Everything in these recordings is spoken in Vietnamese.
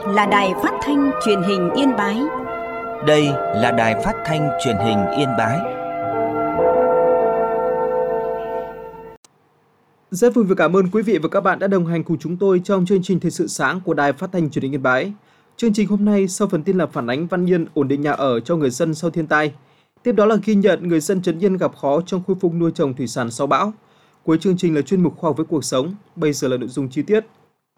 là Đài Phát thanh Truyền hình Yên Bái. Đây là Đài Phát thanh Truyền hình Yên Bái. Rất vui và cảm ơn quý vị và các bạn đã đồng hành cùng chúng tôi trong chương trình Thời sự sáng của Đài Phát thanh Truyền hình Yên Bái. Chương trình hôm nay sau phần tin là phản ánh Văn Yên ổn định nhà ở cho người dân sau thiên tai. Tiếp đó là ghi nhận người dân Trấn Yên gặp khó trong khôi phục nuôi trồng thủy sản sau bão. Cuối chương trình là chuyên mục khoa học với cuộc sống. Bây giờ là nội dung chi tiết.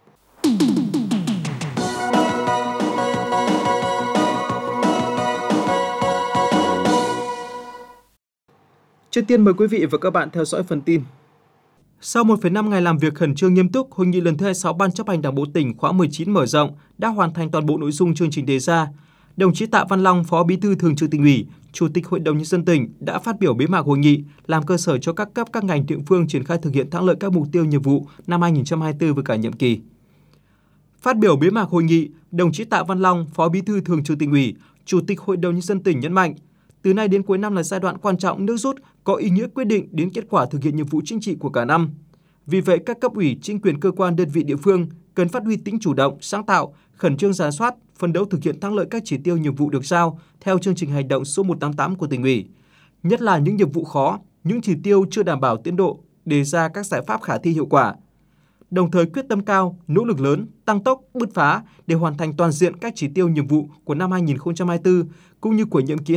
Trước tiên mời quý vị và các bạn theo dõi phần tin. Sau 1,5 ngày làm việc khẩn trương nghiêm túc, hội nghị lần thứ 26 Ban chấp hành Đảng bộ tỉnh khóa 19 mở rộng đã hoàn thành toàn bộ nội dung chương trình đề ra. Đồng chí Tạ Văn Long, Phó Bí thư Thường trực Tỉnh ủy, Chủ tịch Hội đồng Nhân dân tỉnh đã phát biểu bế mạc hội nghị, làm cơ sở cho các cấp các ngành địa phương triển khai thực hiện thắng lợi các mục tiêu nhiệm vụ năm 2024 với cả nhiệm kỳ. Phát biểu bế mạc hội nghị, đồng chí Tạ Văn Long, Phó Bí thư Thường trực Tỉnh ủy, Chủ tịch Hội đồng Nhân dân tỉnh nhấn mạnh, từ nay đến cuối năm là giai đoạn quan trọng nước rút, có ý nghĩa quyết định đến kết quả thực hiện nhiệm vụ chính trị của cả năm. Vì vậy, các cấp ủy, chính quyền cơ quan đơn vị địa phương cần phát huy tính chủ động, sáng tạo, khẩn trương rà soát, phấn đấu thực hiện thắng lợi các chỉ tiêu nhiệm vụ được giao theo chương trình hành động số 188 của Tỉnh ủy. Nhất là những nhiệm vụ khó, những chỉ tiêu chưa đảm bảo tiến độ, đề ra các giải pháp khả thi hiệu quả. Đồng thời quyết tâm cao, nỗ lực lớn, tăng tốc, bứt phá để hoàn thành toàn diện các chỉ tiêu nhiệm vụ của năm 2024 cũng như của nhiệm kỳ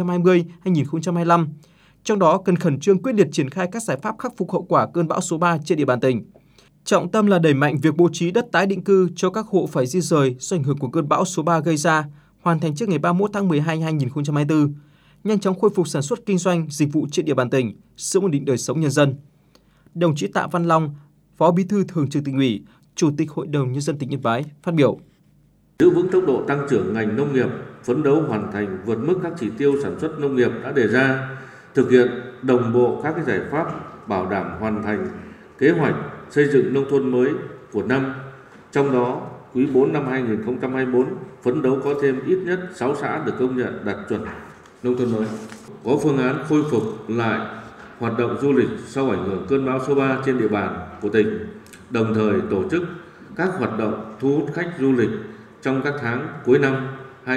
2020-2025. Trong đó cần khẩn trương quyết liệt triển khai các giải pháp khắc phục hậu quả cơn bão số 3 trên địa bàn tỉnh. Trọng tâm là đẩy mạnh việc bố trí đất tái định cư cho các hộ phải di rời do ảnh hưởng của cơn bão số 3 gây ra, hoàn thành trước ngày 31 tháng 12 năm 2024, nhanh chóng khôi phục sản xuất kinh doanh, dịch vụ trên địa bàn tỉnh, giữ ổn định đời sống nhân dân. Đồng chí Tạ Văn Long, Phó Bí thư Thường trực Tỉnh ủy, Chủ tịch Hội đồng Nhân dân tỉnh Yên Bái phát biểu. Giữ vững tốc độ tăng trưởng ngành nông nghiệp, phấn đấu hoàn thành vượt mức các chỉ tiêu sản xuất nông nghiệp đã đề ra, thực hiện đồng bộ các giải pháp bảo đảm hoàn thành kế hoạch xây dựng nông thôn mới của năm. Trong đó, quý 4 năm 2024 phấn đấu có thêm ít nhất 6 xã được công nhận đạt chuẩn nông thôn mới. Có phương án khôi phục lại hoạt động du lịch sau ảnh hưởng cơn bão số 3 trên địa bàn của tỉnh, đồng thời tổ chức các hoạt động thu hút khách du lịch trong các tháng cuối năm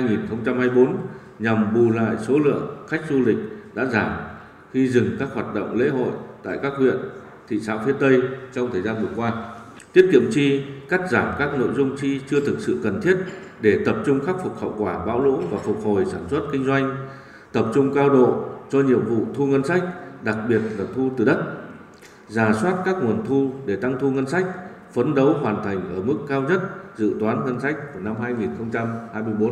2024 nhằm bù lại số lượng khách du lịch đã giảm khi dừng các hoạt động lễ hội tại các huyện, thị xã phía Tây trong thời gian vừa qua. Tiết kiệm chi, cắt giảm các nội dung chi chưa thực sự cần thiết để tập trung khắc phục hậu quả bão lũ và phục hồi sản xuất kinh doanh, tập trung cao độ cho nhiệm vụ thu ngân sách, đặc biệt là thu từ đất, rà soát các nguồn thu để tăng thu ngân sách, phấn đấu hoàn thành ở mức cao nhất dự toán ngân sách của năm 2024.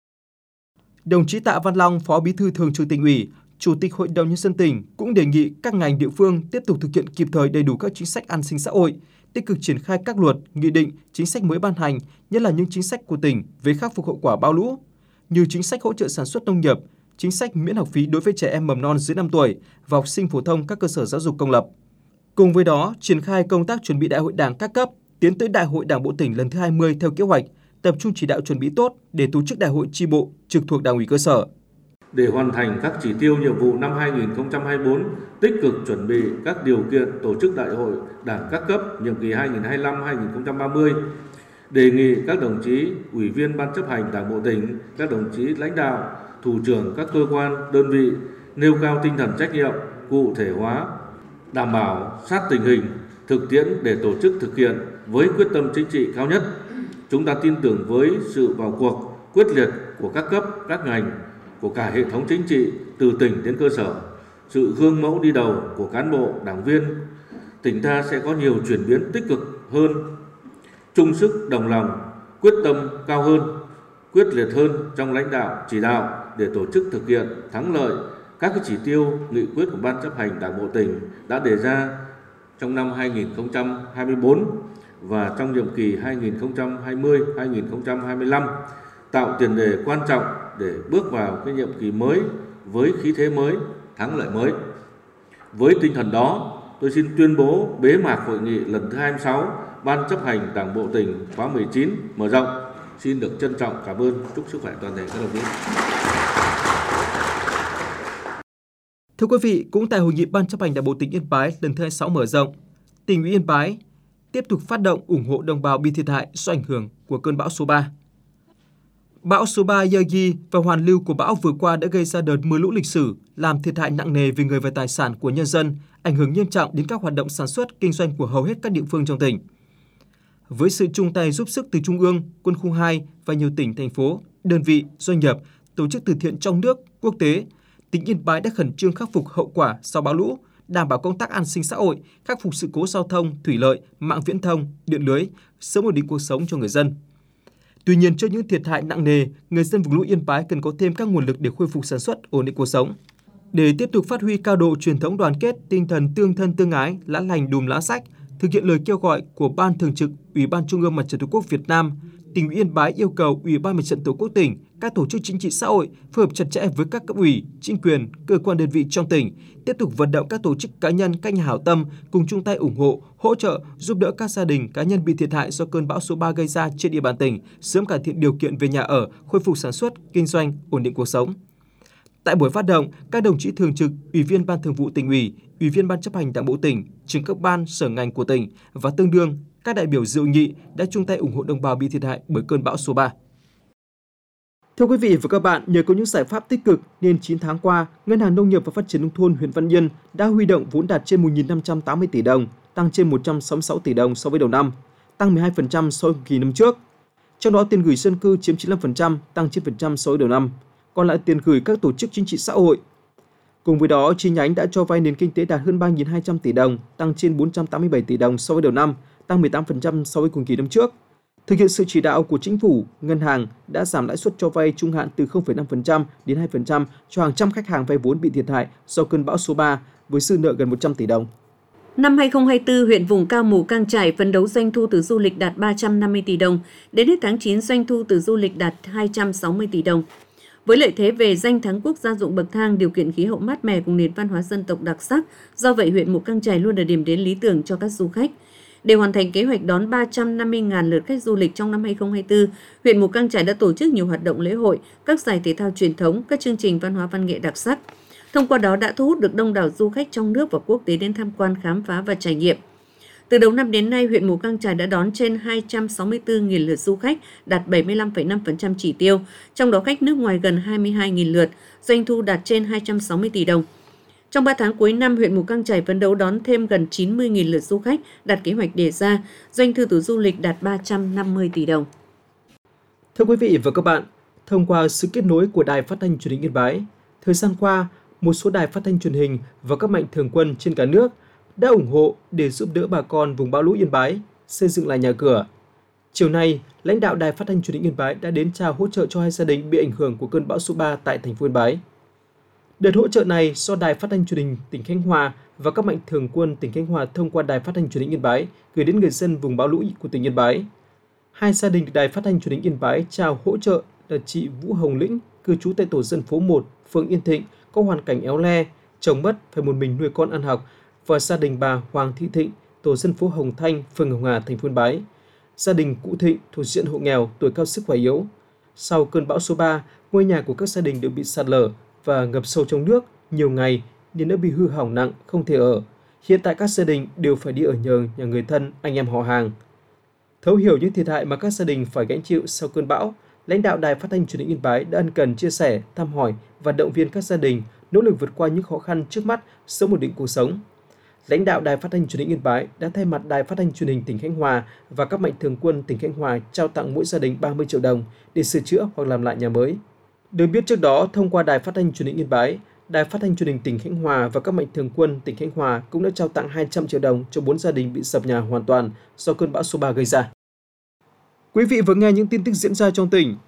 Đồng chí Tạ Văn Long, Phó Bí thư Thường trực Tỉnh ủy, Chủ tịch Hội đồng Nhân dân tỉnh cũng đề nghị các ngành địa phương tiếp tục thực hiện kịp thời đầy đủ các chính sách an sinh xã hội, tích cực triển khai các luật, nghị định, chính sách mới ban hành, nhất là những chính sách của tỉnh về khắc phục hậu quả bão lũ, như chính sách hỗ trợ sản xuất nông nghiệp, chính sách miễn học phí đối với trẻ em mầm non dưới 5 tuổi và học sinh phổ thông các cơ sở giáo dục công lập. Cùng với đó, triển khai công tác chuẩn bị Đại hội Đảng các cấp, tiến tới Đại hội Đảng bộ tỉnh lần thứ 20 theo kế hoạch, tập trung chỉ đạo chuẩn bị tốt để tổ chức đại hội chi bộ trực thuộc Đảng ủy cơ sở. Để hoàn thành các chỉ tiêu nhiệm vụ năm 2024, tích cực chuẩn bị các điều kiện tổ chức Đại hội Đảng các cấp nhiệm kỳ 2025-2030, đề nghị các đồng chí Ủy viên Ban chấp hành Đảng bộ tỉnh, các đồng chí lãnh đạo, thủ trưởng các cơ quan, đơn vị nêu cao tinh thần trách nhiệm, cụ thể hóa, đảm bảo sát tình hình, thực tiễn để tổ chức thực hiện với quyết tâm chính trị cao nhất. Chúng ta tin tưởng với sự vào cuộc quyết liệt của các cấp, các ngành, của cả hệ thống chính trị từ tỉnh đến cơ sở, sự gương mẫu đi đầu của cán bộ, đảng viên, tỉnh ta sẽ có nhiều chuyển biến tích cực hơn, chung sức đồng lòng, quyết tâm cao hơn, quyết liệt hơn trong lãnh đạo, chỉ đạo để tổ chức thực hiện thắng lợi các chỉ tiêu nghị quyết của Ban chấp hành Đảng bộ tỉnh đã đề ra trong năm 2024 và trong nhiệm kỳ 2020-2025, tạo tiền đề quan trọng để bước vào cái nhiệm kỳ mới với khí thế mới, thắng lợi mới. Với tinh thần đó, tôi xin tuyên bố bế mạc hội nghị lần thứ 26 Ban chấp hành Đảng bộ tỉnh khóa 19 mở rộng. Xin được trân trọng cảm ơn, chúc sức khỏe toàn thể các đồng chí. Thưa quý vị, cũng tại hội nghị Ban chấp hành Đảng bộ tỉnh Yên Bái lần thứ 26 mở rộng, Tỉnh ủy Yên Bái tiếp tục phát động ủng hộ đồng bào bị thiệt hại do ảnh hưởng của cơn bão số 3. Bão số 3 Yagi và hoàn lưu của bão vừa qua đã gây ra đợt mưa lũ lịch sử, làm thiệt hại nặng nề về người và tài sản của nhân dân, ảnh hưởng nghiêm trọng đến các hoạt động sản xuất, kinh doanh của hầu hết các địa phương trong tỉnh. Với sự chung tay giúp sức từ Trung ương, Quân khu 2 và nhiều tỉnh, thành phố, đơn vị, doanh nghiệp, tổ chức từ thiện trong nước, quốc tế, tỉnh Yên Bái đã khẩn trương khắc phục hậu quả sau bão lũ, đảm bảo công tác an sinh xã hội, khắc phục sự cố giao thông, thủy lợi, mạng viễn thông, điện lưới, sớm ổn định cuộc sống cho người dân. Tuy nhiên, trước những thiệt hại nặng nề, người dân vùng lũ Yên Bái cần có thêm các nguồn lực để khôi phục sản xuất, ổn định cuộc sống. Để tiếp tục phát huy cao độ truyền thống đoàn kết, tinh thần tương thân tương ái, lá lành đùm lá rách, thực hiện lời kêu gọi của Ban Thường trực Ủy ban Trung ương Mặt trận Tổ quốc Việt Nam, tỉnh ủy Yên Bái yêu cầu Ủy ban Mặt trận Tổ quốc tỉnh, các tổ chức chính trị xã hội phối hợp chặt chẽ với các cấp ủy, chính quyền, cơ quan đơn vị trong tỉnh, tiếp tục vận động các tổ chức cá nhân, các nhà hảo tâm cùng chung tay ủng hộ, hỗ trợ, giúp đỡ các gia đình, cá nhân bị thiệt hại do cơn bão số 3 gây ra trên địa bàn tỉnh, sớm cải thiện điều kiện về nhà ở, khôi phục sản xuất, kinh doanh, ổn định cuộc sống. Tại buổi phát động, các đồng chí thường trực, Ủy viên Ban Thường vụ Tỉnh ủy, Ủy viên Ban Chấp hành Đảng bộ tỉnh, trưởng các ban, sở ngành của tỉnh và tương đương các đại biểu dự hội nghị đã chung tay ủng hộ đồng bào bị thiệt hại bởi cơn bão số 3. Thưa quý vị và các bạn, nhờ có những giải pháp tích cực nên 9 tháng qua, Ngân hàng Nông nghiệp và Phát triển Nông thôn huyện Văn Yên đã huy động vốn đạt trên 1.580 tỷ đồng, tăng trên 166 tỷ đồng so với đầu năm, tăng 12% so với kỳ năm trước. Trong đó tiền gửi dân cư chiếm 95%, tăng 9% so với đầu năm, còn lại tiền gửi các tổ chức chính trị xã hội. Cùng với đó, chi nhánh đã cho vay nền kinh tế đạt hơn 3.200 tỷ đồng, tăng trên 487 tỷ đồng so với đầu năm, tăng 18% so với cùng kỳ năm trước. Thực hiện sự chỉ đạo của chính phủ, ngân hàng đã giảm lãi suất cho vay trung hạn từ 0,5% đến 2% cho hàng trăm khách hàng vay vốn bị thiệt hại do cơn bão số 3 với dư nợ gần 100 tỷ đồng. Năm 2024, huyện vùng cao Mù Cang Chải phấn đấu doanh thu từ du lịch đạt 350 tỷ đồng, đến hết tháng 9 doanh thu từ du lịch đạt 260 tỷ đồng. Với lợi thế về danh thắng quốc gia ruộng bậc thang, điều kiện khí hậu mát mẻ cùng nền văn hóa dân tộc đặc sắc, do vậy huyện Mù Cang Chải luôn là điểm đến lý tưởng cho các du khách. Để hoàn thành kế hoạch đón 350.000 lượt khách du lịch trong năm 2024, huyện Mù Cang Chải đã tổ chức nhiều hoạt động lễ hội, các giải thể thao truyền thống, các chương trình văn hóa văn nghệ đặc sắc. Thông qua đó đã thu hút được đông đảo du khách trong nước và quốc tế đến tham quan, khám phá và trải nghiệm. Từ đầu năm đến nay, huyện Mù Cang Chải đã đón trên 264.000 lượt du khách, đạt 75,5% chỉ tiêu, trong đó khách nước ngoài gần 22.000 lượt, doanh thu đạt trên 260 tỷ đồng. Trong 3 tháng cuối năm, huyện Mù Cang Chải phấn đấu đón thêm gần 90.000 lượt du khách, đạt kế hoạch đề ra, doanh thu từ du lịch đạt 350 tỷ đồng. Thưa quý vị và các bạn, thông qua sự kết nối của Đài Phát thanh Truyền hình Yên Bái, thời gian qua, một số đài phát thanh truyền hình và các mạnh thường quân trên cả nước đã ủng hộ để giúp đỡ bà con vùng bão lũ Yên Bái xây dựng lại nhà cửa. Chiều nay, lãnh đạo Đài Phát thanh Truyền hình Yên Bái đã đến trao hỗ trợ cho 2 gia đình bị ảnh hưởng của cơn bão số 3 tại thành phố Yên Bái. Đợt hỗ trợ này do Đài Phát thanh Truyền hình tỉnh Khánh Hòa và các mạnh thường quân tỉnh Khánh Hòa thông qua Đài Phát thanh Truyền hình Yên Bái gửi đến người dân vùng bão lũ của tỉnh Yên Bái. 2 gia đình được Đài Phát thanh Truyền hình Yên Bái trao hỗ trợ là chị Vũ Hồng Lĩnh, cư trú tại tổ dân phố 1, phường Yên Thịnh, có hoàn cảnh éo le, chồng mất phải một mình nuôi con ăn học, và gia đình bà Hoàng Thị Thịnh, tổ dân phố Hồng Thanh, phường Hồng Hà, thành phố Yên Bái. Gia đình cụ Thịnh thuộc diện hộ nghèo, tuổi cao sức khỏe yếu. Sau cơn bão số 3, ngôi nhà của các gia đình đều bị sạt lở và ngập sâu trong nước nhiều ngày nên đã bị hư hỏng nặng, không thể ở. Hiện tại các gia đình đều phải đi ở nhờ nhà người thân, anh em họ hàng. Thấu hiểu những thiệt hại mà các gia đình phải gánh chịu sau cơn bão, lãnh đạo Đài Phát thanh Truyền hình Yên Bái đã ân cần chia sẻ, thăm hỏi và động viên các gia đình nỗ lực vượt qua những khó khăn trước mắt, sớm ổn định cuộc sống. Lãnh đạo Đài Phát thanh Truyền hình Yên Bái đã thay mặt Đài Phát thanh Truyền hình tỉnh Khánh Hòa và các mạnh thường quân tỉnh Khánh Hòa trao tặng mỗi gia đình 30 triệu đồng để sửa chữa hoặc làm lại nhà mới. Được biết trước đó, thông qua Đài Phát thanh Truyền hình Yên Bái, Đài Phát thanh Truyền hình tỉnh Khánh Hòa và các mạnh thường quân tỉnh Khánh Hòa cũng đã trao tặng 200 triệu đồng cho 4 gia đình bị sập nhà hoàn toàn do cơn bão số 3 gây ra. Quý vị vừa nghe những tin tức diễn ra trong tỉnh.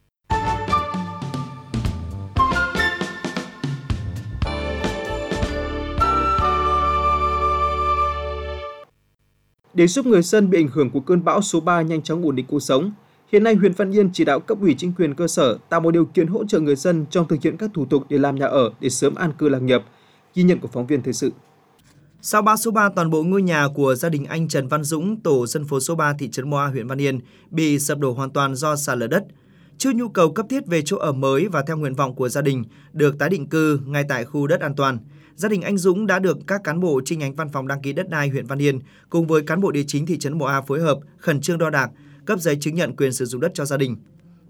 Để giúp người dân bị ảnh hưởng của cơn bão số 3 nhanh chóng ổn định cuộc sống, hiện nay huyện Văn Yên chỉ đạo cấp ủy chính quyền cơ sở tạo một điều kiện hỗ trợ người dân trong thực hiện các thủ tục để làm nhà ở để sớm an cư lạc nghiệp. Ghi nhận của phóng viên thời sự. Sau bão số 3, toàn bộ ngôi nhà của gia đình anh Trần Văn Dũng, tổ dân phố số 3 thị trấn Moa, huyện Văn Yên bị sập đổ hoàn toàn do sạt lở đất. Trước nhu cầu cấp thiết về chỗ ở mới và theo nguyện vọng của gia đình được tái định cư ngay tại khu đất an toàn, gia đình anh Dũng đã được các cán bộ chi nhánh văn phòng đăng ký đất đai huyện Văn Yên cùng với cán bộ địa chính thị trấn Moa phối hợp khẩn trương đo đạc, cấp giấy chứng nhận quyền sử dụng đất cho gia đình.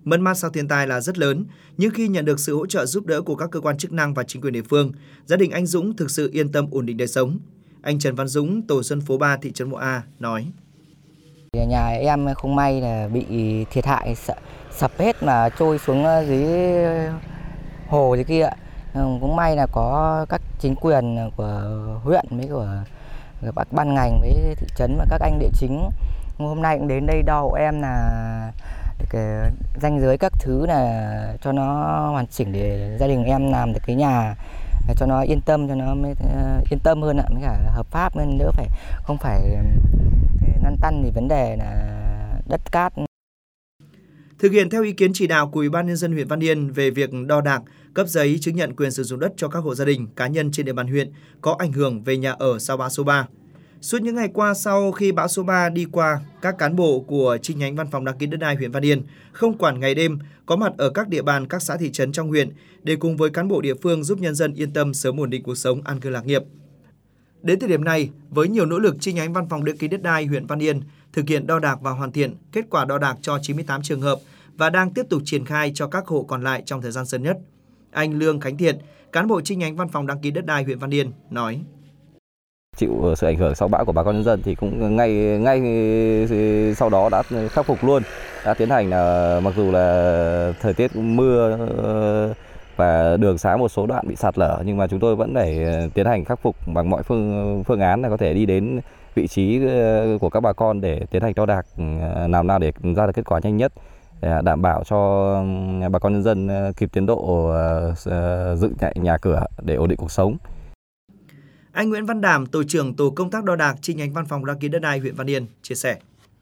Mất mát sau thiên tai là rất lớn, nhưng khi nhận được sự hỗ trợ giúp đỡ của các cơ quan chức năng và chính quyền địa phương, gia đình anh Dũng thực sự yên tâm ổn định đời sống. Anh Trần Văn Dũng, tổ dân phố 3 thị trấn Mộ A nói: Nhà em không may là bị thiệt hại, sập hết mà trôi xuống dưới hồ dưới kia. Cũng may là có các chính quyền của huyện với của các ban ngành với thị trấn và các anh địa chính hôm nay cũng đến đây đo hộ em là cái ranh giới các thứ là cho nó hoàn chỉnh để gia đình em làm được cái nhà cho nó yên tâm, cho nó mới yên tâm hơn ạ, mới cả hợp pháp nên đỡ phải không phải lăn tăn thì vấn đề là đất cát. Thực hiện theo ý kiến chỉ đạo của Ủy ban nhân dân huyện Văn Yên về việc đo đạc, cấp giấy chứng nhận quyền sử dụng đất cho các hộ gia đình, cá nhân trên địa bàn huyện có ảnh hưởng về nhà ở sau bão số 3. Suốt những ngày qua sau khi bão số 3 đi qua, các cán bộ của chi nhánh Văn phòng đăng ký đất đai huyện Văn Yên không quản ngày đêm có mặt ở các địa bàn các xã thị trấn trong huyện để cùng với cán bộ địa phương giúp nhân dân yên tâm sớm ổn định cuộc sống, an cư lạc nghiệp. Đến thời điểm này, với nhiều nỗ lực, chi nhánh Văn phòng đăng ký đất đai huyện Văn Yên thực hiện đo đạc và hoàn thiện kết quả đo đạc cho 98 trường hợp và đang tiếp tục triển khai cho các hộ còn lại trong thời gian sớm nhất. Anh Lương Khánh Thiện, cán bộ chi nhánh Văn phòng đăng ký đất đai huyện Văn Yên nói: Chịu sự ảnh hưởng sau bão của bà con nhân dân thì cũng ngay sau đó đã khắc phục luôn, đã tiến hành là mặc dù là thời tiết mưa và đường xá một số đoạn bị sạt lở nhưng mà chúng tôi vẫn phải tiến hành khắc phục bằng mọi phương án là có thể đi đến vị trí của các bà con để tiến hành đo đạc làm nào để ra được kết quả nhanh nhất, để đảm bảo cho bà con nhân dân kịp tiến độ dựng nhà cửa để ổn định cuộc sống. Anh Nguyễn Văn Đảm, tổ trưởng tổ công tác đo đạc chi nhánh Văn phòng đăng ký đất đai huyện Văn Yên chia sẻ: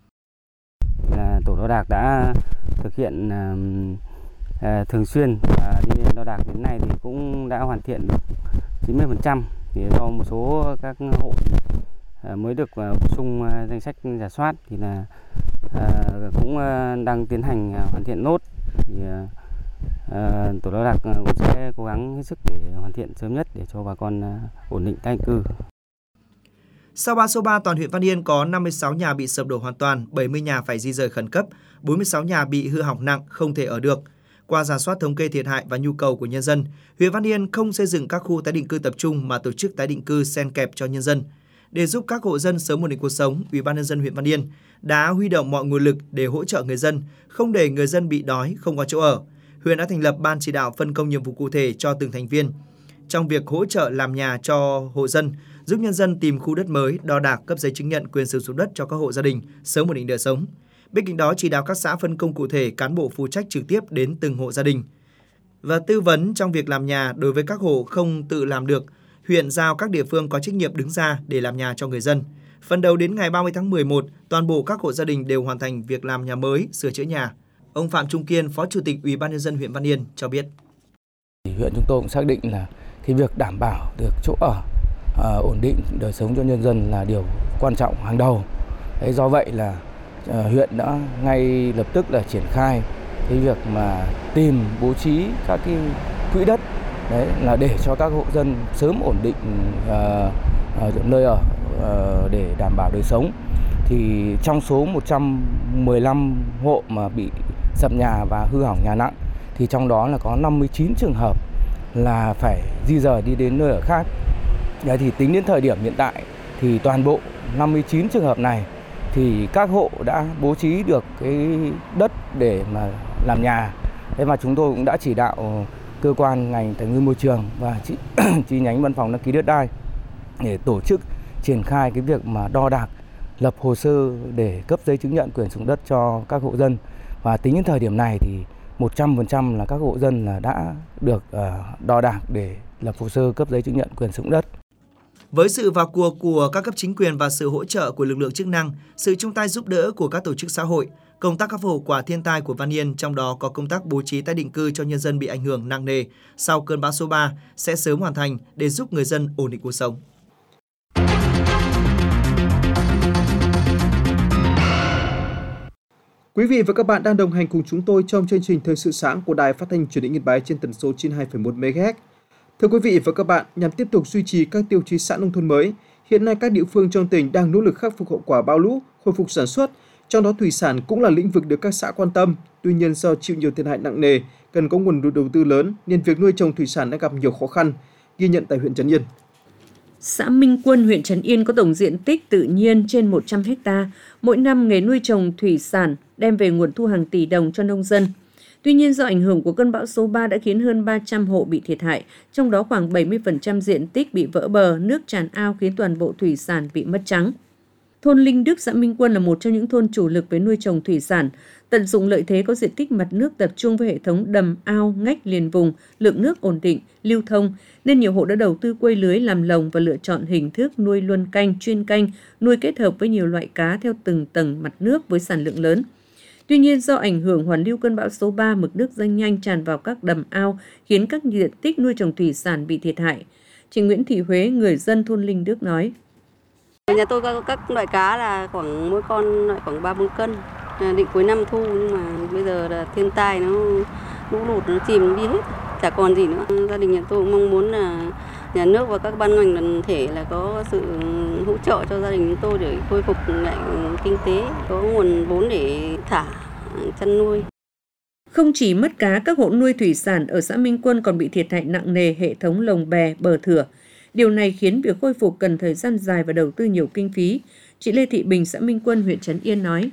Tổ đo đạc đã thực hiện thường xuyên và đi đo đạc đến nay thì cũng đã hoàn thiện được 90%. Thì do một số các hộ mới được bổ sung danh sách rà soát thì là cũng đang tiến hành hoàn thiện nốt. Thì tổ đo đạc cũng sẽ cố gắng hết sức để hoàn thiện sớm nhất để cho bà con ổn định tái định cư. Sau bão số 3, toàn huyện Văn Yên có 56 nhà bị sập đổ hoàn toàn, 70 nhà phải di rời khẩn cấp, 46 nhà bị hư hỏng nặng không thể ở được. Qua rà soát thống kê thiệt hại và nhu cầu của nhân dân, huyện Văn Yên không xây dựng các khu tái định cư tập trung mà tổ chức tái định cư xen kẹp cho nhân dân. Để giúp các hộ dân sớm ổn định cuộc sống, Ủy ban nhân dân huyện Văn Yên đã huy động mọi nguồn lực để hỗ trợ người dân, không để người dân bị đói, không có chỗ ở. Huyện đã thành lập ban chỉ đạo phân công nhiệm vụ cụ thể cho từng thành viên trong việc hỗ trợ làm nhà cho hộ dân, giúp nhân dân tìm khu đất mới, đo đạc, cấp giấy chứng nhận quyền sử dụng đất cho các hộ gia đình sớm ổn định đời sống. Bên cạnh đó, chỉ đạo các xã phân công cụ thể cán bộ phụ trách trực tiếp đến từng hộ gia đình và tư vấn trong việc làm nhà. Đối với các hộ không tự làm được, huyện giao các địa phương có trách nhiệm đứng ra để làm nhà cho người dân. Phần đầu đến ngày 30 tháng 11, toàn bộ các hộ gia đình đều hoàn thành việc làm nhà mới, sửa chữa nhà. Ông Phạm Trung Kiên, Phó Chủ tịch Ủy ban nhân dân huyện Văn Yên cho biết: Huyện chúng tôi cũng xác định là cái việc đảm bảo được chỗ ở, ổn định đời sống cho nhân dân là điều quan trọng hàng đầu. Đấy, do vậy là huyện đã ngay lập tức là triển khai cái việc mà tìm bố trí các cái quỹ đất, đấy là để cho các hộ dân sớm ổn định nơi ở để đảm bảo đời sống. Thì trong số 115 hộ mà bị sập nhà và hư hỏng nhà nặng thì trong đó là có 59 trường hợp là phải di rời đi đến nơi ở khác. Đấy, thì tính đến thời điểm hiện tại thì toàn bộ 59 trường hợp này thì các hộ đã bố trí được cái đất để mà làm nhà. Thế mà chúng tôi cũng đã chỉ đạo cơ quan ngành tài nguyên môi trường và chi nhánh Văn phòng đăng ký đất đai để tổ chức triển khai cái việc mà đo đạc, lập hồ sơ để cấp giấy chứng nhận quyền sử dụng đất cho các hộ dân. Và tính đến thời điểm này thì 100% là các hộ dân là đã được đo đạc để lập hồ sơ cấp giấy chứng nhận quyền sử dụng đất. Với sự vào cuộc của các cấp chính quyền và sự hỗ trợ của lực lượng chức năng, sự chung tay giúp đỡ của các tổ chức xã hội, công tác khắc phục hậu quả thiên tai của Văn Yên, trong đó có công tác bố trí tái định cư cho nhân dân bị ảnh hưởng nặng nề sau cơn bão số 3 sẽ sớm hoàn thành để giúp người dân ổn định cuộc sống. Quý vị và các bạn đang đồng hành cùng chúng tôi trong chương trình Thời sự sáng của Đài Phát thanh Truyền hình Yên Bái trên tần số 92,1 MHz. Thưa quý vị và các bạn, nhằm tiếp tục duy trì các tiêu chí xã nông thôn mới, hiện nay các địa phương trong tỉnh đang nỗ lực khắc phục hậu quả bão lũ, khôi phục sản xuất, Trong đó thủy sản cũng là lĩnh vực được các xã quan tâm, tuy nhiên do chịu nhiều thiệt hại nặng nề, cần có nguồn đầu tư lớn nên việc nuôi trồng thủy sản đã gặp nhiều khó khăn, ghi nhận tại huyện Trấn Yên. Xã Minh Quân, huyện Trấn Yên có tổng diện tích tự nhiên trên 100 ha. Mỗi năm nghề nuôi trồng thủy sản đem về nguồn thu hàng tỷ đồng cho nông dân. Tuy nhiên do ảnh hưởng của cơn bão số 3 đã khiến hơn 300 hộ bị thiệt hại, trong đó khoảng 70% diện tích bị vỡ bờ, nước tràn ao khiến toàn bộ thủy sản bị mất trắng. Thôn Linh Đức, xã Minh Quân là một trong những thôn chủ lực với nuôi trồng thủy sản. Tận dụng lợi thế có diện tích mặt nước tập trung với hệ thống đầm, ao, ngách liền vùng, lượng nước ổn định, lưu thông, nên nhiều hộ đã đầu tư quây lưới làm lồng và lựa chọn hình thức nuôi luân canh, chuyên canh, nuôi kết hợp với nhiều loại cá theo từng tầng mặt nước với sản lượng lớn. Tuy nhiên, do ảnh hưởng hoàn lưu cơn bão số 3, mực nước dâng nhanh tràn vào các đầm ao, khiến các diện tích nuôi trồng thủy sản bị thiệt hại. Chị Nguyễn Thị Huế, người dân thôn Linh Đức nói. Nhà tôi có các loại cá là khoảng mỗi con loại khoảng 3-4 cân. Định cuối năm thu nhưng mà bây giờ là thiên tai nó lũ lụt nó chìm đi hết, chả còn gì nữa. Gia đình nhà tôi cũng mong muốn là nhà nước và các ban ngành đoàn thể là có sự hỗ trợ cho gia đình chúng tôi để khôi phục lại kinh tế, có nguồn vốn để thả chăn nuôi. Không chỉ mất cá, các hộ nuôi thủy sản ở xã Minh Quân còn bị thiệt hại nặng nề hệ thống lồng bè, bờ thửa. Điều này khiến việc khôi phục cần thời gian dài và đầu tư nhiều kinh phí. Chị Lê Thị Bình, xã Minh Quân, huyện Trấn Yên nói.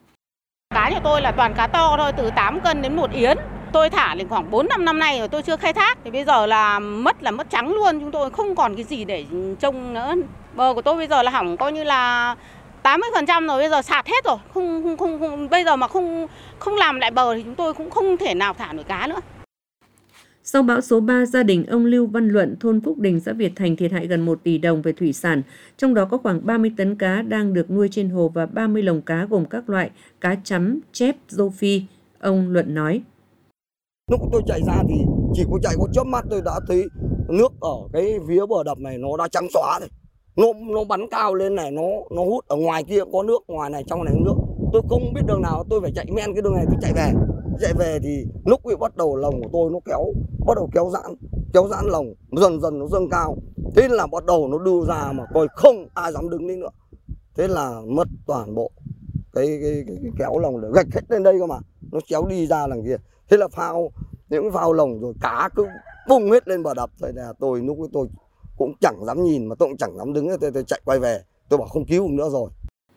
Cá nhà tôi là toàn cá to thôi, từ 8 cân đến 1 yến. Tôi thả đến khoảng 4-5 năm nay rồi tôi chưa khai thác. Thì bây giờ là mất trắng luôn, chúng tôi không còn cái gì để trông nữa. Bờ của tôi bây giờ là hỏng coi như là 80% rồi, bây giờ sạt hết rồi. Bây giờ mà không làm lại bờ thì chúng tôi cũng không thể nào thả nổi cá nữa. Sau bão số 3, gia đình ông Lưu Văn Luận, thôn Phúc Đình, xã Việt Thành thiệt hại gần 1 tỷ đồng về thủy sản, trong đó có khoảng 30 tấn cá đang được nuôi trên hồ và 30 lồng cá gồm các loại cá chấm, chép, rô phi. Ông Luận nói. Lúc tôi chạy ra thì chỉ chạy có chớp mắt tôi đã thấy nước ở cái phía bờ đập này nó đã trắng xóa rồi. Nó bắn cao lên này, nó hút, ở ngoài kia có nước, ngoài này trong này nước. Tôi không biết đường nào, tôi phải chạy men cái đường này tôi chạy về. Chạy về thì lúc bị bắt đầu lồng của tôi nó bắt đầu kéo giãn lồng, dần dần nó dâng cao. Thế là bắt đầu nó đưa ra mà coi không ai dám đứng lên nữa. Thế là mất toàn bộ cái kéo lồng để gạch hết lên đây cơ mà, nó kéo đi ra đằng kia. Thế là những phao lồng rồi cá cứ bung hết lên bờ đập. Thế là lúc tôi cũng chẳng dám nhìn mà tôi cũng chẳng dám đứng, tôi chạy quay về, tôi bảo không cứu được nữa rồi.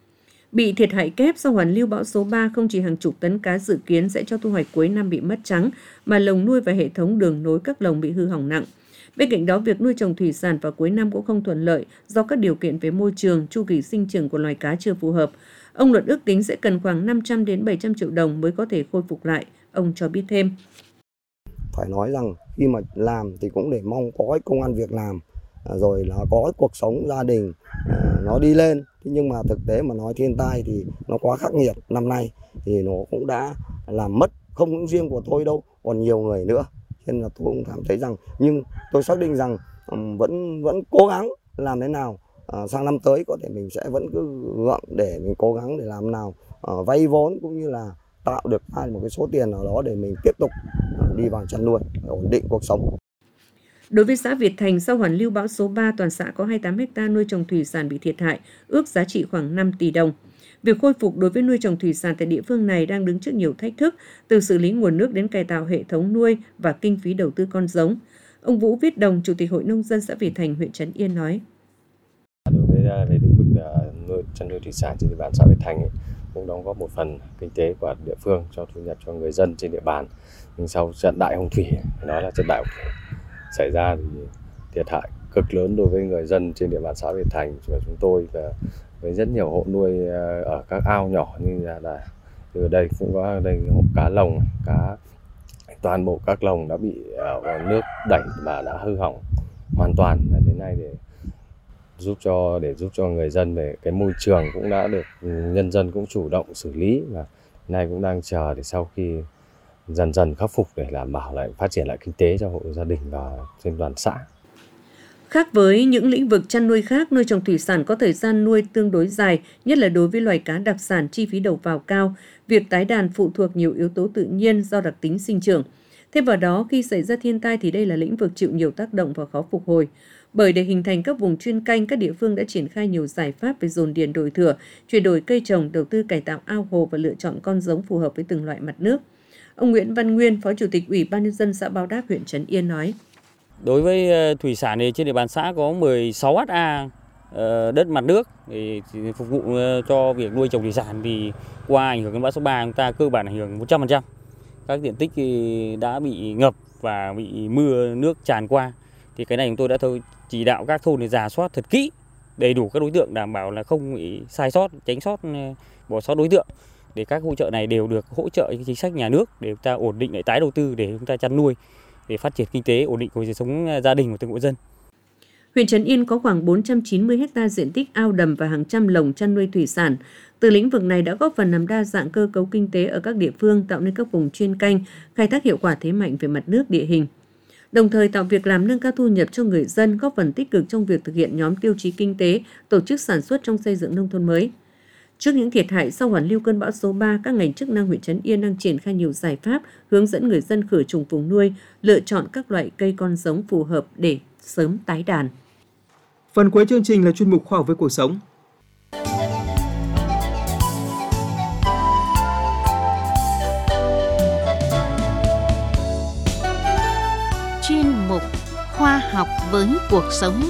Bị thiệt hại kép do hoàn lưu bão số 3, không chỉ hàng chục tấn cá dự kiến sẽ cho thu hoạch cuối năm bị mất trắng, mà lồng nuôi và hệ thống đường nối các lồng bị hư hỏng nặng. Bên cạnh đó, việc nuôi trồng thủy sản vào cuối năm cũng không thuận lợi do các điều kiện về môi trường, chu kỳ sinh trưởng của loài cá chưa phù hợp. Ông Luận ước tính sẽ cần khoảng 500 đến 700 triệu đồng mới có thể khôi phục lại. Ông cho biết thêm. Phải nói rằng khi mà làm thì cũng để mong có công ăn việc làm, rồi là có cuộc sống gia đình nó đi lên. Nhưng mà thực tế mà nói thiên tai thì nó quá khắc nghiệt. Năm nay thì nó cũng đã làm mất không những riêng của tôi đâu, còn nhiều người nữa. Nên là tôi cũng cảm thấy rằng, nhưng tôi xác định rằng vẫn cố gắng làm thế nào sang năm tới có thể mình sẽ vẫn cứ gượng để mình cố gắng để làm nào vay vốn cũng như là tạo được một cái số tiền nào đó để mình tiếp tục đi vào chăn nuôi, ổn định cuộc sống. Đối với xã Việt Thành, sau hoàn lưu bão số 3, toàn xã có 28 ha nuôi trồng thủy sản bị thiệt hại, ước giá trị khoảng 5 tỷ đồng. Việc khôi phục đối với nuôi trồng thủy sản tại địa phương này đang đứng trước nhiều thách thức, từ xử lý nguồn nước đến cải tạo hệ thống nuôi và kinh phí đầu tư con giống. Ông Vũ Viết Đồng, Chủ tịch Hội Nông dân xã Việt Thành, huyện Trấn Yên nói. Đối với về lĩnh vực chăn nuôi thủy sản trên địa bàn xã Việt Thành cũng đóng góp một phần kinh tế của địa phương cho thu nhập cho người dân trên địa bàn. Nhưng sau trận đại hồng thủy, phải nói là trận đại hồng thủy xảy ra thì thiệt hại cực lớn đối với người dân trên địa bàn xã Việt Thành của chúng tôi, và với rất nhiều hộ nuôi ở các ao nhỏ như là từ đây cũng có đây hộ cá lồng, cá toàn bộ các lồng đã bị nước đẩy và đã hư hỏng hoàn toàn. Và đến nay để giúp cho người dân về cái môi trường cũng đã được nhân dân cũng chủ động xử lý, và nay cũng đang chờ để sau khi dần dần khắc phục để đảm bảo lại phát triển lại kinh tế cho hộ gia đình và trên toàn xã. Khác với những lĩnh vực chăn nuôi khác, nuôi trồng thủy sản có thời gian nuôi tương đối dài, nhất là đối với loài cá đặc sản chi phí đầu vào cao. Việc tái đàn phụ thuộc nhiều yếu tố tự nhiên do đặc tính sinh trưởng. Thêm vào đó, khi xảy ra thiên tai thì đây là lĩnh vực chịu nhiều tác động và khó phục hồi. Bởi để hình thành các vùng chuyên canh, các địa phương đã triển khai nhiều giải pháp về dồn điền đổi thửa, chuyển đổi cây trồng, đầu tư cải tạo ao hồ và lựa chọn con giống phù hợp với từng loại mặt nước. Ông Nguyễn Văn Nguyên, Phó Chủ tịch Ủy ban Nhân dân xã Bao Đáp, huyện Trấn Yên nói. Đối với thủy sản thì trên địa bàn xã có 16 ha đất mặt nước để phục vụ cho việc nuôi trồng thủy sản, thì qua ảnh hưởng của bão số 3 chúng ta cơ bản ảnh hưởng 100%. Các diện tích đã bị ngập và bị mưa nước tràn qua. Thì cái này chúng tôi đã chỉ đạo các thôn để rà soát thật kỹ, đầy đủ các đối tượng, đảm bảo là không bị sai sót, tránh bỏ sót đối tượng. Để các hỗ trợ này đều được hỗ trợ chính sách nhà nước để chúng ta ổn định lại tái đầu tư, để chúng ta chăn nuôi, để phát triển kinh tế, ổn định cuộc sống gia đình của từng hộ dân. Huyện Trấn Yên có khoảng 490 ha diện tích ao đầm và hàng trăm lồng chăn nuôi thủy sản. Từ lĩnh vực này đã góp phần làm đa dạng cơ cấu kinh tế ở các địa phương, tạo nên các vùng chuyên canh, khai thác hiệu quả thế mạnh về mặt nước, địa hình. Đồng thời tạo việc làm, nâng cao thu nhập cho người dân, góp phần tích cực trong việc thực hiện nhóm tiêu chí kinh tế, tổ chức sản xuất trong xây dựng nông thôn mới. Trước những thiệt hại sau hoàn lưu cơn bão số 3, các ngành chức năng huyện Trấn Yên đang triển khai nhiều giải pháp, hướng dẫn người dân khử trùng vùng nuôi, lựa chọn các loại cây con giống phù hợp để sớm tái đàn. Phần cuối chương trình là chuyên mục Khoa học với cuộc sống. Chuyên mục Khoa học với cuộc sống.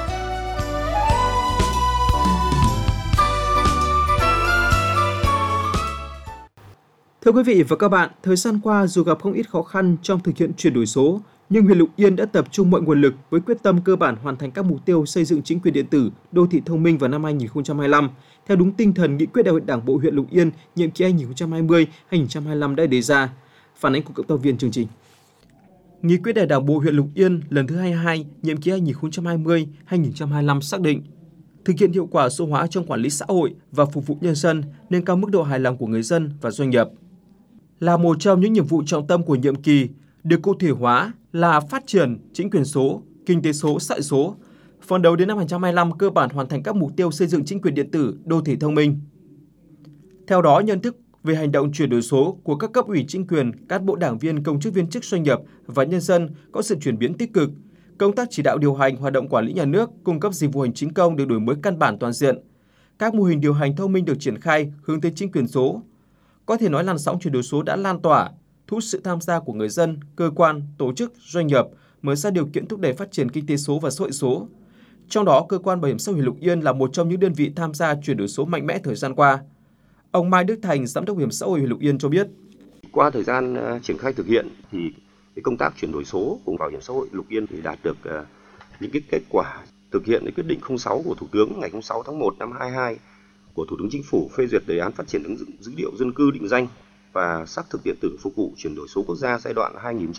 Thưa quý vị và các bạn, thời gian qua dù gặp không ít khó khăn trong thực hiện chuyển đổi số, nhưng huyện Lục Yên đã tập trung mọi nguồn lực với quyết tâm cơ bản hoàn thành các mục tiêu xây dựng chính quyền điện tử, đô thị thông minh vào năm 2025, theo đúng tinh thần nghị quyết Đại hội Đảng bộ huyện Lục Yên nhiệm kỳ 2020-2025 đã đề ra. Phản ánh của cộng tác viên chương trình. Nghị quyết Đại hội Đảng bộ huyện Lục Yên lần thứ 22 nhiệm kỳ 2020-2025 xác định thực hiện hiệu quả số hóa trong quản lý xã hội và phục vụ nhân dân, nâng cao mức độ hài lòng của người dân và doanh nghiệp. Là một trong những nhiệm vụ trọng tâm của nhiệm kỳ, được cụ thể hóa là phát triển chính quyền số, kinh tế số, xã hội số, phấn đấu đến năm 2025 cơ bản hoàn thành các mục tiêu xây dựng chính quyền điện tử, đô thị thông minh. Theo đó, nhận thức về hành động chuyển đổi số của các cấp ủy chính quyền, cán bộ đảng viên, công chức viên chức doanh nghiệp và nhân dân có sự chuyển biến tích cực. Công tác chỉ đạo điều hành hoạt động quản lý nhà nước, cung cấp dịch vụ hành chính công được đổi mới căn bản toàn diện. Các mô hình điều hành thông minh được triển khai hướng tới chính quyền số. Có thể nói làn sóng chuyển đổi số đã lan tỏa, thu hút sự tham gia của người dân, cơ quan, tổ chức, doanh nghiệp, mở ra điều kiện thúc đẩy phát triển kinh tế số và xã hội số. Trong đó, cơ quan Bảo hiểm xã hội huyện Lục Yên là một trong những đơn vị tham gia chuyển đổi số mạnh mẽ thời gian qua. Ông Mai Đức Thành, Giám đốc Bảo hiểm xã hội huyện Lục Yên cho biết. Qua thời gian triển khai thực hiện thì công tác chuyển đổi số của Bảo hiểm xã hội Lục Yên thì đạt được những kết quả thực hiện quyết định 06 của Thủ tướng ngày 06 tháng 1 năm 22 của Thủ tướng Chính phủ phê duyệt đề án phát triển ứng dụng dữ liệu dân cư định danh và xác thực điện tử phục vụ chuyển đổi số quốc gia giai đoạn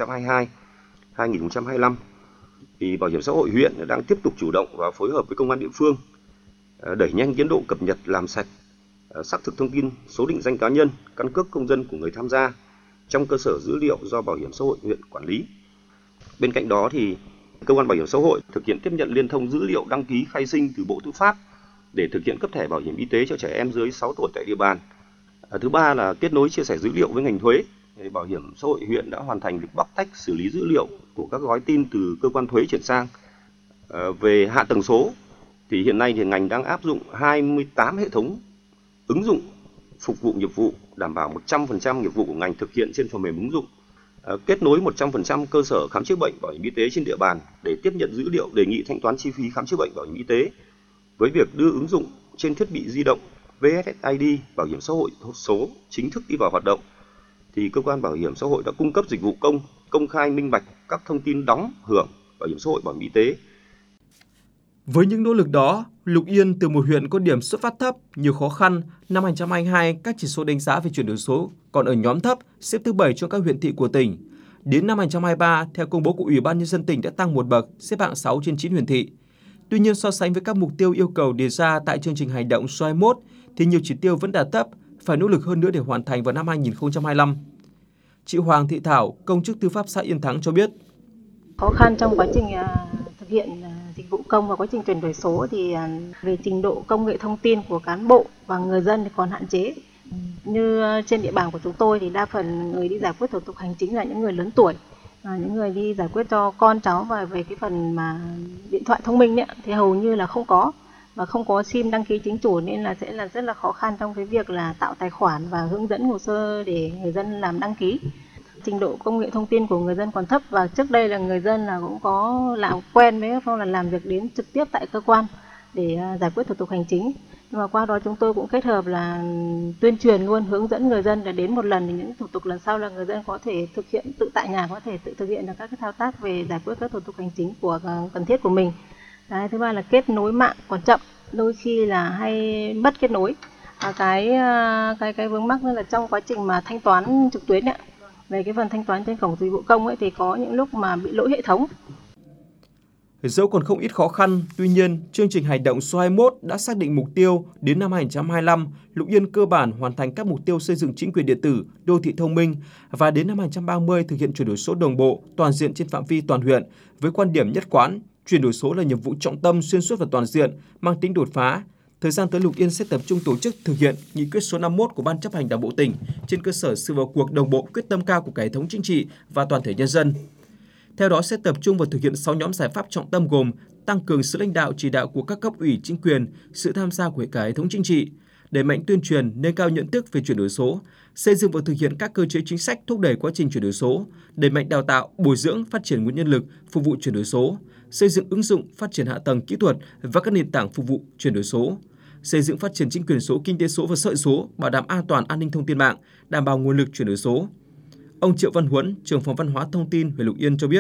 2022-2025. Thì Bảo hiểm xã hội huyện đang tiếp tục chủ động và phối hợp với công an địa phương đẩy nhanh tiến độ cập nhật, làm sạch, xác thực thông tin số định danh cá nhân, căn cước công dân của người tham gia trong cơ sở dữ liệu do Bảo hiểm xã hội huyện quản lý. Bên cạnh đó thì cơ quan Bảo hiểm xã hội thực hiện tiếp nhận liên thông dữ liệu đăng ký khai sinh từ Bộ Tư pháp để thực hiện cấp thẻ bảo hiểm y tế cho trẻ em dưới 6 tuổi tại địa bàn. Thứ ba là kết nối chia sẻ dữ liệu với ngành thuế. Bảo hiểm xã hội huyện đã hoàn thành việc bóc tách xử lý dữ liệu của các gói tin từ cơ quan thuế chuyển sang. Về hạ tầng số thì hiện nay thì ngành đang áp dụng 28 hệ thống ứng dụng phục vụ nghiệp vụ, đảm bảo 100% nghiệp vụ của ngành thực hiện trên phần mềm ứng dụng, kết nối 100% cơ sở khám chữa bệnh bảo hiểm y tế trên địa bàn để tiếp nhận dữ liệu đề nghị thanh toán chi phí khám chữa bệnh bảo hiểm y tế. Với việc đưa ứng dụng trên thiết bị di động VSSID bảo hiểm xã hội số chính thức đi vào hoạt động, thì cơ quan bảo hiểm xã hội đã cung cấp dịch vụ công khai minh bạch các thông tin đóng hưởng bảo hiểm xã hội bảo hiểm y tế. Với những nỗ lực đó, Lục Yên từ một huyện có điểm xuất phát thấp, nhiều khó khăn, năm 2022 các chỉ số đánh giá về chuyển đổi số còn ở nhóm thấp, xếp thứ 7 trong các huyện thị của tỉnh. Đến năm 2023, theo công bố của Ủy ban Nhân dân tỉnh đã tăng một bậc, xếp hạng 6 trên 9 huyện thị. Tuy nhiên, so sánh với các mục tiêu yêu cầu đề ra tại chương trình hành động số 21, thì nhiều chỉ tiêu vẫn đạt thấp, phải nỗ lực hơn nữa để hoàn thành vào năm 2025. Chị Hoàng Thị Thảo, công chức tư pháp xã Yên Thắng cho biết. Khó khăn trong quá trình thực hiện dịch vụ công và quá trình chuyển đổi số thì về trình độ công nghệ thông tin của cán bộ và người dân thì còn hạn chế. Như trên địa bàn của chúng tôi thì đa phần người đi giải quyết thủ tục hành chính là những người lớn tuổi. những người đi giải quyết cho con cháu và về cái phần mà điện thoại thông minh ấy, thì hầu như là không có và không có sim đăng ký chính chủ, nên là sẽ là rất là khó khăn trong cái việc là tạo tài khoản và hướng dẫn hồ sơ để người dân làm đăng ký. Trình độ công nghệ thông tin của người dân còn thấp và trước đây là người dân là cũng có làm quen với là làm việc đến trực tiếp tại cơ quan để giải quyết thủ tục hành chính. Nhưng mà qua đó chúng tôi cũng kết hợp là tuyên truyền luôn, hướng dẫn người dân là đến một lần thì những thủ tục lần sau là người dân có thể thực hiện tự tại nhà, có thể tự thực hiện được các cái thao tác về giải quyết các thủ tục hành chính của cần thiết của mình. Đấy, thứ ba là kết nối mạng còn chậm, đôi khi là hay mất kết nối. Cái vướng mắc nữa là trong quá trình mà thanh toán trực tuyến ấy, về cái phần thanh toán trên cổng dịch vụ công ấy thì có những lúc mà bị lỗi hệ thống. Dẫu còn không ít khó khăn, tuy nhiên, chương trình hành động số 21 đã xác định mục tiêu đến năm 2025, Lục Yên cơ bản hoàn thành các mục tiêu xây dựng chính quyền điện tử, đô thị thông minh và đến năm 2030 thực hiện chuyển đổi số đồng bộ, toàn diện trên phạm vi toàn huyện với quan điểm nhất quán, chuyển đổi số là nhiệm vụ trọng tâm xuyên suốt và toàn diện, mang tính đột phá. Thời gian tới Lục Yên sẽ tập trung tổ chức thực hiện nghị quyết số 51 của Ban chấp hành Đảng bộ tỉnh trên cơ sở sự vào cuộc đồng bộ, quyết tâm cao của cả hệ thống chính trị và toàn thể nhân dân. Theo đó sẽ tập trung vào thực hiện 6 nhóm giải pháp trọng tâm gồm tăng cường sự lãnh đạo chỉ đạo của các cấp ủy chính quyền, sự tham gia của cả hệ thống chính trị, đẩy mạnh tuyên truyền, nâng cao nhận thức về chuyển đổi số, xây dựng và thực hiện các cơ chế chính sách thúc đẩy quá trình chuyển đổi số, đẩy mạnh đào tạo, bồi dưỡng, phát triển nguồn nhân lực phục vụ chuyển đổi số, xây dựng ứng dụng, phát triển hạ tầng kỹ thuật và các nền tảng phục vụ chuyển đổi số, xây dựng phát triển chính quyền số, kinh tế số và xã hội số, bảo đảm an toàn an ninh thông tin mạng, đảm bảo nguồn lực chuyển đổi số. Ông Triệu Văn Huấn, trưởng phòng Văn hóa Thông tin huyện Lục Yên cho biết.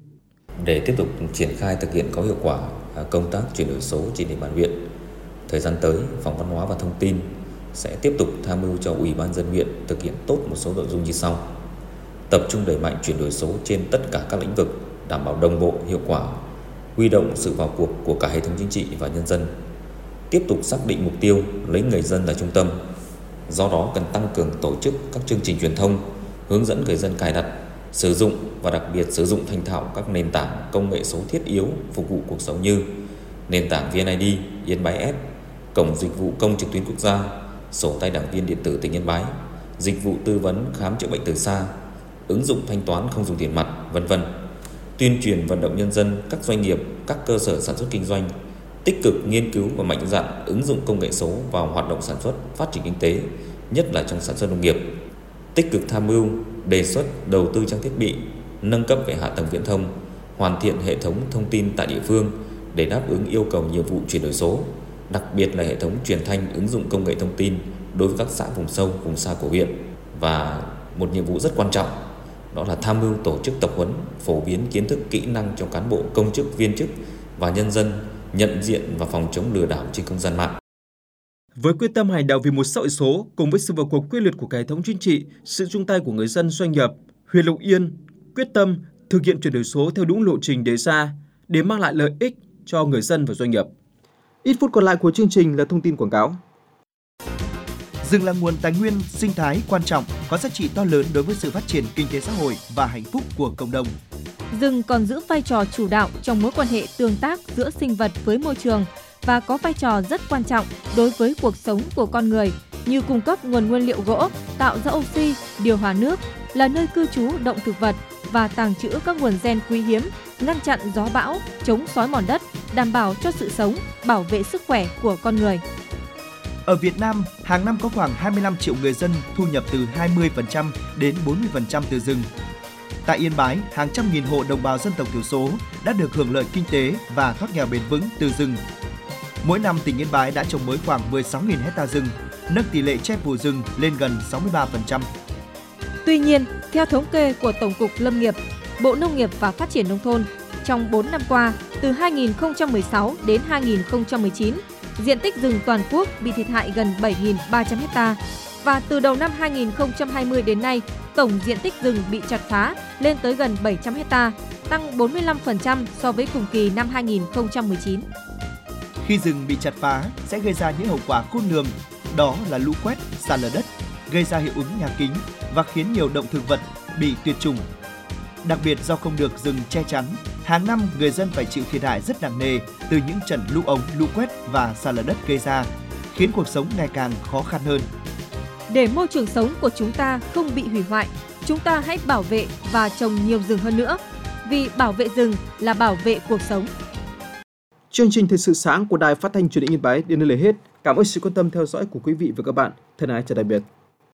Để tiếp tục triển khai thực hiện có hiệu quả công tác chuyển đổi số trên địa bàn huyện, thời gian tới, Phòng Văn hóa và Thông tin sẽ tiếp tục tham mưu cho Ủy ban nhân dân huyện thực hiện tốt một số nội dung như sau. Tập trung đẩy mạnh chuyển đổi số trên tất cả các lĩnh vực, đảm bảo đồng bộ, hiệu quả, huy động sự vào cuộc của cả hệ thống chính trị và nhân dân. Tiếp tục xác định mục tiêu lấy người dân là trung tâm. Do đó cần tăng cường tổ chức các chương trình truyền thông, hướng dẫn người dân cài đặt, sử dụng và đặc biệt sử dụng thành thạo các nền tảng công nghệ số thiết yếu phục vụ cuộc sống như nền tảng VNID, Yên Bái S, cổng dịch vụ công trực tuyến quốc gia, sổ tay đảng viên điện tử tỉnh Yên Bái, dịch vụ tư vấn khám chữa bệnh từ xa, ứng dụng thanh toán không dùng tiền mặt, v.v. Tuyên truyền vận động nhân dân, các doanh nghiệp, các cơ sở sản xuất kinh doanh tích cực nghiên cứu và mạnh dạn ứng dụng công nghệ số vào hoạt động sản xuất, phát triển kinh tế, nhất là trong sản xuất nông nghiệp. Tích cực tham mưu, đề xuất đầu tư trang thiết bị, nâng cấp về hạ tầng viễn thông, hoàn thiện hệ thống thông tin tại địa phương để đáp ứng yêu cầu nhiệm vụ chuyển đổi số, đặc biệt là hệ thống truyền thanh ứng dụng công nghệ thông tin đối với các xã vùng sâu, vùng xa của huyện. Và một nhiệm vụ rất quan trọng, đó là tham mưu tổ chức tập huấn, phổ biến kiến thức kỹ năng cho cán bộ, công chức, viên chức và nhân dân nhận diện và phòng chống lừa đảo trên không gian mạng. Với quyết tâm hành động vì một xã hội số, cùng với sự vào cuộc quyết liệt của cả hệ thống chính trị, sự chung tay của người dân, doanh nghiệp, huyện Lục Yên quyết tâm thực hiện chuyển đổi số theo đúng lộ trình đề ra để mang lại lợi ích cho người dân và doanh nghiệp. Ít phút còn lại của chương trình là thông tin quảng cáo. Rừng là nguồn tài nguyên sinh thái quan trọng, có giá trị to lớn đối với sự phát triển kinh tế xã hội và hạnh phúc của cộng đồng. Rừng còn giữ vai trò chủ đạo trong mối quan hệ tương tác giữa sinh vật với môi trường và có vai trò rất quan trọng đối với cuộc sống của con người như cung cấp nguồn nguyên liệu gỗ, tạo ra oxy, điều hòa nước, là nơi cư trú động thực vật và tàng trữ các nguồn gen quý hiếm, ngăn chặn gió bão, chống xói mòn đất, đảm bảo cho sự sống, bảo vệ sức khỏe của con người. Ở Việt Nam, hàng năm có khoảng 25 triệu người dân thu nhập từ 20% đến 40% từ rừng. Tại Yên Bái, hàng trăm nghìn hộ đồng bào dân tộc thiểu số đã được hưởng lợi kinh tế và thoát nghèo bền vững từ rừng. Mỗi năm, tỉnh Yên Bái đã trồng mới khoảng 16.000 hectare rừng, nâng tỷ lệ che phủ rừng lên gần 63%. Tuy nhiên, theo thống kê của Tổng cục Lâm nghiệp, Bộ Nông nghiệp và Phát triển Nông thôn, trong 4 năm qua, từ 2016 đến 2019, diện tích rừng toàn quốc bị thiệt hại gần 7.300 hectare. Và từ đầu năm 2020 đến nay, tổng diện tích rừng bị chặt phá lên tới gần 700 hectare, tăng 45% so với cùng kỳ năm 2019. Khi rừng bị chặt phá sẽ gây ra những hậu quả khôn lường, đó là lũ quét, sạt lở đất, gây ra hiệu ứng nhà kính và khiến nhiều động thực vật bị tuyệt chủng. Đặc biệt do không được rừng che chắn, hàng năm người dân phải chịu thiệt hại rất nặng nề từ những trận lũ ống, lũ quét và sạt lở đất gây ra, khiến cuộc sống ngày càng khó khăn hơn. Để môi trường sống của chúng ta không bị hủy hoại, chúng ta hãy bảo vệ và trồng nhiều rừng hơn nữa. Vì bảo vệ rừng là bảo vệ cuộc sống. Chương trình Thời sự sáng của Đài Phát thanh Truyền hình Yên Bái đến đây là hết. Cảm ơn sự quan tâm theo dõi của quý vị và các bạn. Thân ái chào tạm biệt.